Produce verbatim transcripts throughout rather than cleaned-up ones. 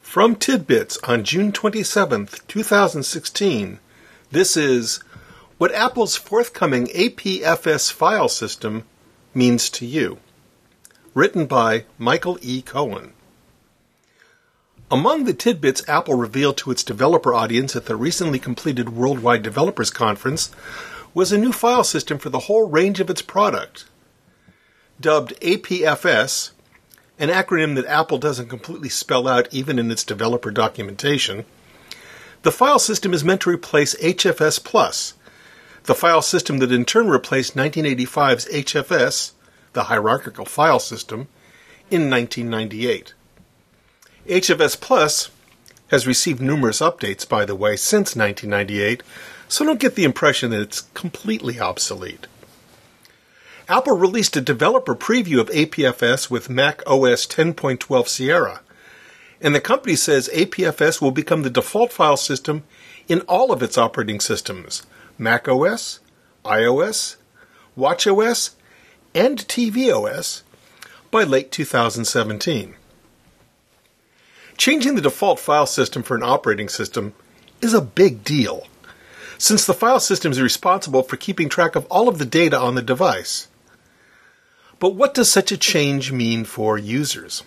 From Tidbits on June twenty-seventh, two thousand sixteen, this is What Apple's Forthcoming A P F S File System Means to You. Written by Michael E. Cohen. Among the tidbits Apple revealed to its developer audience at the recently completed Worldwide Developers Conference was a new file system for the whole range of its product. Dubbed A P F S, an acronym that Apple doesn't completely spell out even in its developer documentation, the file system is meant to replace H F S Plus, the file system that in turn replaced nineteen eighty-five's H F S, the hierarchical file system, in nineteen ninety-eight. H F S Plus has received numerous updates, by the way, since nineteen ninety-eight, so don't get the impression that it's completely obsolete. Apple released a developer preview of A P F S with Mac O S ten point twelve Sierra, and the company says A P F S will become the default file system in all of its operating systems, Mac O S, iOS, watchOS, and tvOS, by late two thousand seventeen. Changing the default file system for an operating system is a big deal, since the file system is responsible for keeping track of all of the data on the device. But what does such a change mean for users?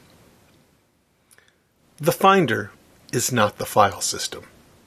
The Finder is not the file system.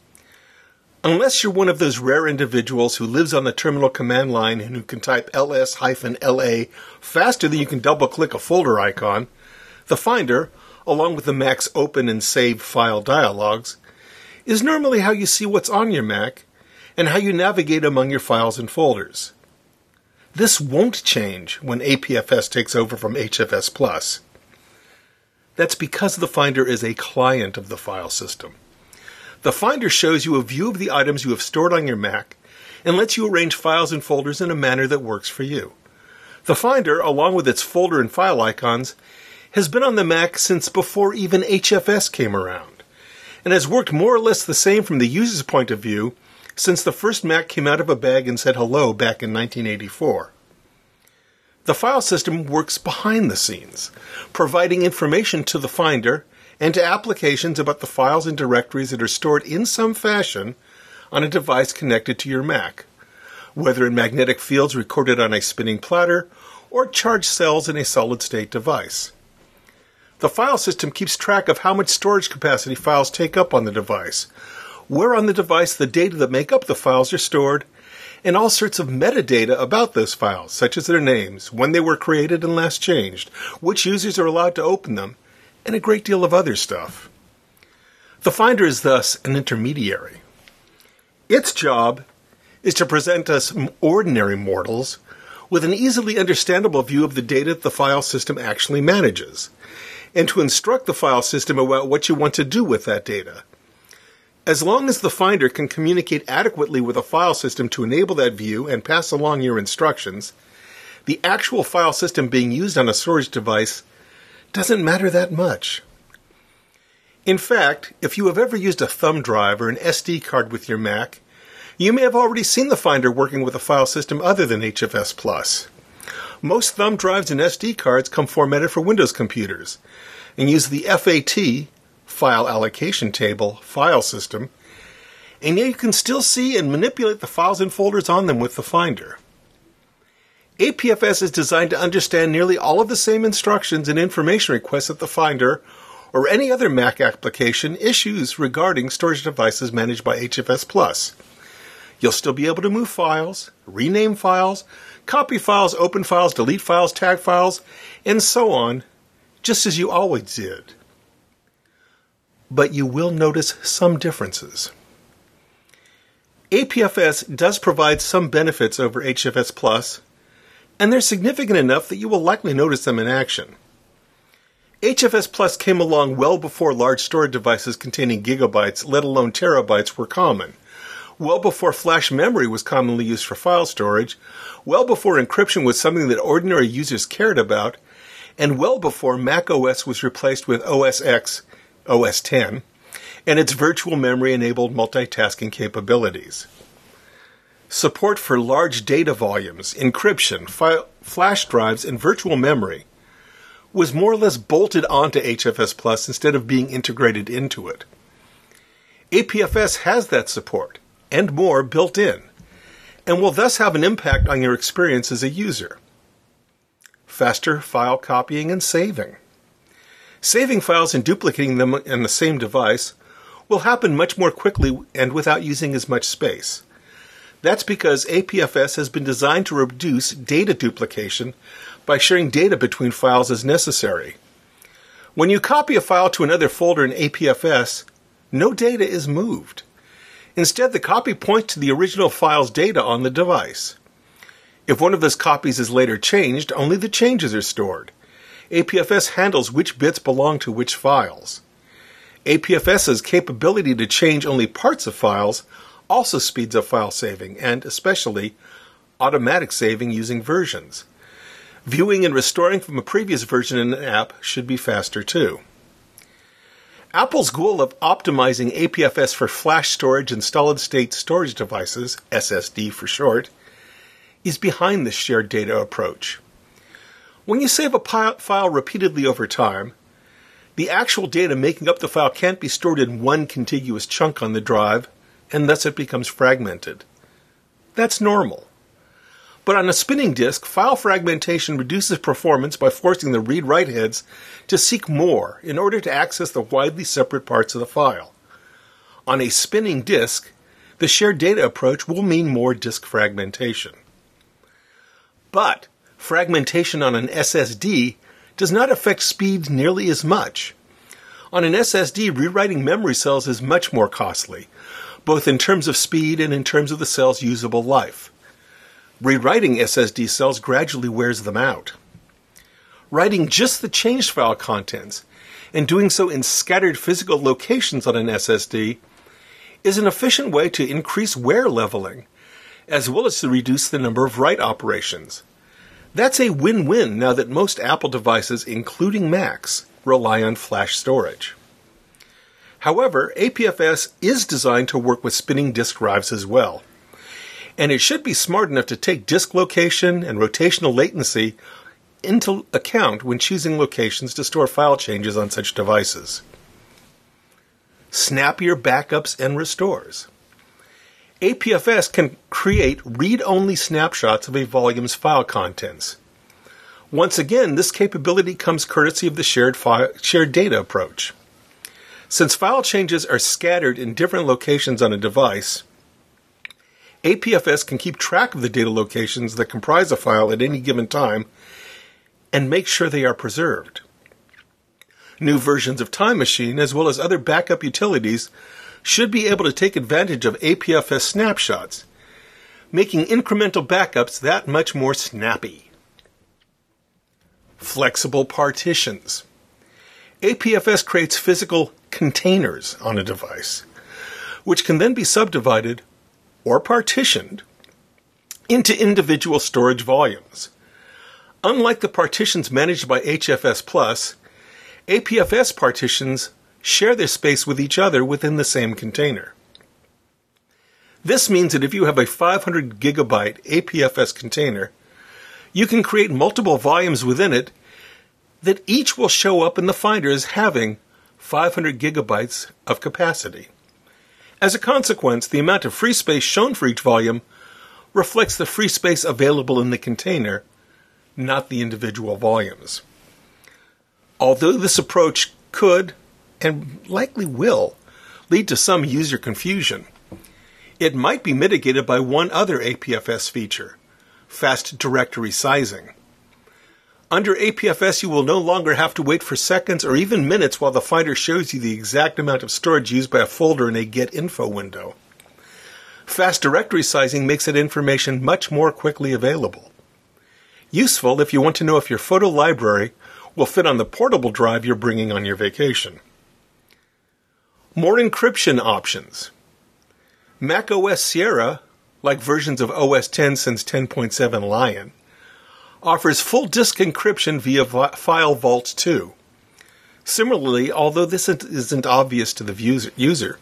Unless you're one of those rare individuals who lives on the terminal command line and who can type L S L A faster than you can double-click a folder icon, the Finder, along with the Mac's open and save file dialogues, is normally how you see what's on your Mac and how you navigate among your files and folders. This won't change when A P F S takes over from H F S Plus. That's because the Finder is a client of the file system. The Finder shows you a view of the items you have stored on your Mac and lets you arrange files and folders in a manner that works for you. The Finder, along with its folder and file icons, has been on the Mac since before even H F S came around, and has worked more or less the same from the user's point of view since the first Mac came out of a bag and said hello back in nineteen eighty-four. The file system works behind the scenes, providing information to the Finder and to applications about the files and directories that are stored in some fashion on a device connected to your Mac, whether in magnetic fields recorded on a spinning platter or charged cells in a solid-state device. The file system keeps track of how much storage capacity files take up on the device, where on the device the data that make up the files are stored, and all sorts of metadata about those files, such as their names, when they were created and last changed, which users are allowed to open them, and a great deal of other stuff. The Finder is thus an intermediary. Its job is to present us ordinary mortals with an easily understandable view of the data the file system actually manages, and to instruct the file system about what you want to do with that data. As long as the Finder can communicate adequately with a file system to enable that view and pass along your instructions, the actual file system being used on a storage device doesn't matter that much. In fact, if you have ever used a thumb drive or an S D card with your Mac, you may have already seen the Finder working with a file system other than H F S Plus. Most thumb drives and S D cards come formatted for Windows computers and use the F A T, File Allocation Table, file system, and yet you can still see and manipulate the files and folders on them with the Finder. A P F S is designed to understand nearly all of the same instructions and information requests that the Finder or any other Mac application issues regarding storage devices managed by H F S Plus. You'll still be able to move files, rename files, copy files, open files, delete files, tag files, and so on, just as you always did. But you will notice some differences. A P F S does provide some benefits over H F S Plus, and they're significant enough that you will likely notice them in action. H F S Plus came along well before large storage devices containing gigabytes, let alone terabytes, were common, well before flash memory was commonly used for file storage, well before encryption was something that ordinary users cared about, and well before Mac O S was replaced with O S X, O S ten, and its virtual memory-enabled multitasking capabilities. Support for large data volumes, encryption, file, flash drives, and virtual memory was more or less bolted onto H F S Plus instead of being integrated into it. A P F S has that support, and more, built in, and will thus have an impact on your experience as a user. Faster file copying and saving. Saving files and duplicating them in the same device will happen much more quickly and without using as much space. That's because A P F S has been designed to reduce data duplication by sharing data between files as necessary. When you copy a file to another folder in A P F S, no data is moved. Instead, the copy points to the original file's data on the device. If one of those copies is later changed, only the changes are stored. A P F S handles which bits belong to which files. APFS's capability to change only parts of files also speeds up file saving, and especially automatic saving using versions. Viewing and restoring from a previous version in an app should be faster too. Apple's goal of optimizing A P F S for flash storage and solid-state storage devices, S S D for short, is behind this shared data approach. When you save a pi- file repeatedly over time, the actual data making up the file can't be stored in one contiguous chunk on the drive, and thus it becomes fragmented. That's normal. But on a spinning disk, file fragmentation reduces performance by forcing the read-write heads to seek more in order to access the widely separate parts of the file. On a spinning disk, the shared data approach will mean more disk fragmentation. But fragmentation on an S S D does not affect speed nearly as much. On an S S D, rewriting memory cells is much more costly, both in terms of speed and in terms of the cell's usable life. Rewriting S S D cells gradually wears them out. Writing just the changed file contents, and doing so in scattered physical locations on an S S D, is an efficient way to increase wear leveling, as well as to reduce the number of write operations. That's a win-win now that most Apple devices, including Macs, rely on flash storage. However, A P F S is designed to work with spinning disk drives as well, and it should be smart enough to take disk location and rotational latency into account when choosing locations to store file changes on such devices. Snappier backups and restores. A P F S can create read-only snapshots of a volume's file contents. Once again, this capability comes courtesy of the shared, file, shared data approach. Since file changes are scattered in different locations on a device, A P F S can keep track of the data locations that comprise a file at any given time and make sure they are preserved. New versions of Time Machine, as well as other backup utilities, should be able to take advantage of A P F S snapshots, making incremental backups that much more snappy. Flexible partitions. A P F S creates physical containers on a device, which can then be subdivided or partitioned into individual storage volumes. Unlike the partitions managed by H F S Plus, A P F S partitions share their space with each other within the same container. This means that if you have a five hundred gigabyte A P F S container, you can create multiple volumes within it that each will show up in the Finder as having five hundred gigabytes of capacity. As a consequence, the amount of free space shown for each volume reflects the free space available in the container, not the individual volumes. Although this approach could, and likely will, lead to some user confusion, it might be mitigated by one other A P F S feature, fast directory sizing. Under A P F S, you will no longer have to wait for seconds or even minutes while the Finder shows you the exact amount of storage used by a folder in a Get Info window. Fast directory sizing makes that information much more quickly available. Useful if you want to know if your photo library will fit on the portable drive you're bringing on your vacation. More encryption options. macOS Sierra, like versions of O S ten since ten point seven Lion, offers full disk encryption via File Vault two. Similarly, although this isn't obvious to the user,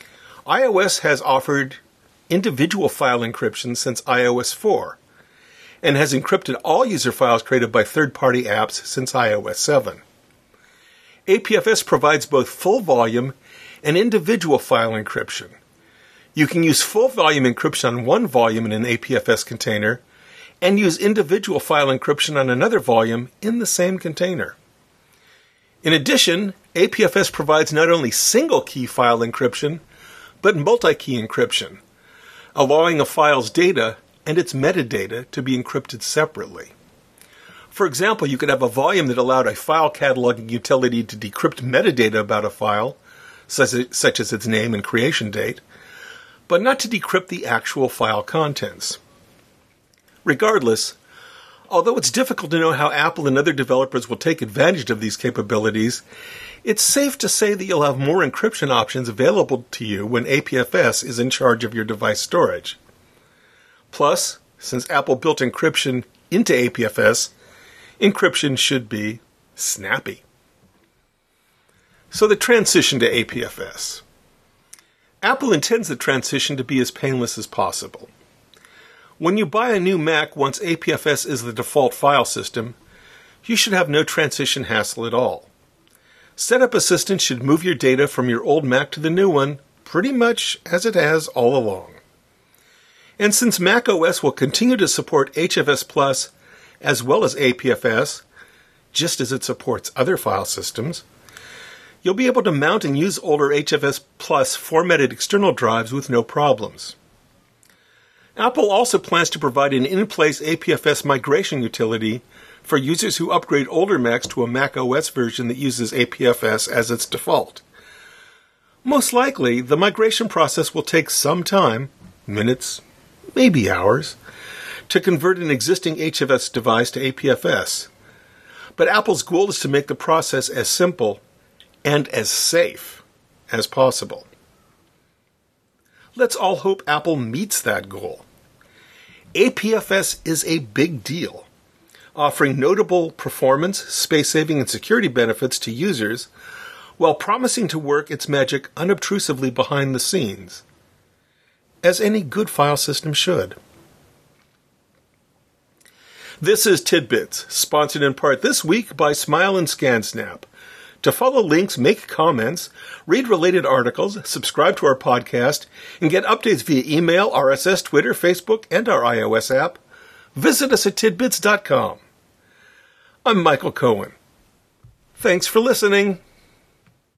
iOS has offered individual file encryption since i O S four, and has encrypted all user files created by third-party apps since i O S seven. A P F S provides both full volume and individual file encryption. You can use full volume encryption on one volume in an A P F S container and use individual file encryption on another volume in the same container. In addition, A P F S provides not only single-key file encryption, but multi-key encryption, allowing a file's data and its metadata to be encrypted separately. For example, you could have a volume that allowed a file cataloging utility to decrypt metadata about a file, such as its name and creation date, but not to decrypt the actual file contents. Regardless, although it's difficult to know how Apple and other developers will take advantage of these capabilities, it's safe to say that you'll have more encryption options available to you when A P F S is in charge of your device storage. Plus, since Apple built encryption into A P F S, encryption should be snappy. So the transition to A P F S. Apple intends the transition to be as painless as possible. When you buy a new Mac once A P F S is the default file system, you should have no transition hassle at all. Setup Assistant should move your data from your old Mac to the new one pretty much as it has all along. And since macOS will continue to support H F S Plus as well as A P F S, just as it supports other file systems, you'll be able to mount and use older H F S Plus formatted external drives with no problems. Apple also plans to provide an in-place A P F S migration utility for users who upgrade older Macs to a macOS version that uses A P F S as its default. Most likely, the migration process will take some time, minutes, maybe hours, to convert an existing H F S device to A P F S. But Apple's goal is to make the process as simple and as safe as possible. Let's all hope Apple meets that goal. A P F S is a big deal, offering notable performance, space-saving, and security benefits to users, while promising to work its magic unobtrusively behind the scenes, as any good file system should. This is Tidbits, sponsored in part this week by Smile and ScanSnap. To follow links, make comments, read related articles, subscribe to our podcast, and get updates via email, R S S, Twitter, Facebook, and our iOS app, visit us at tidbits dot com. I'm Michael Cohen. Thanks for listening.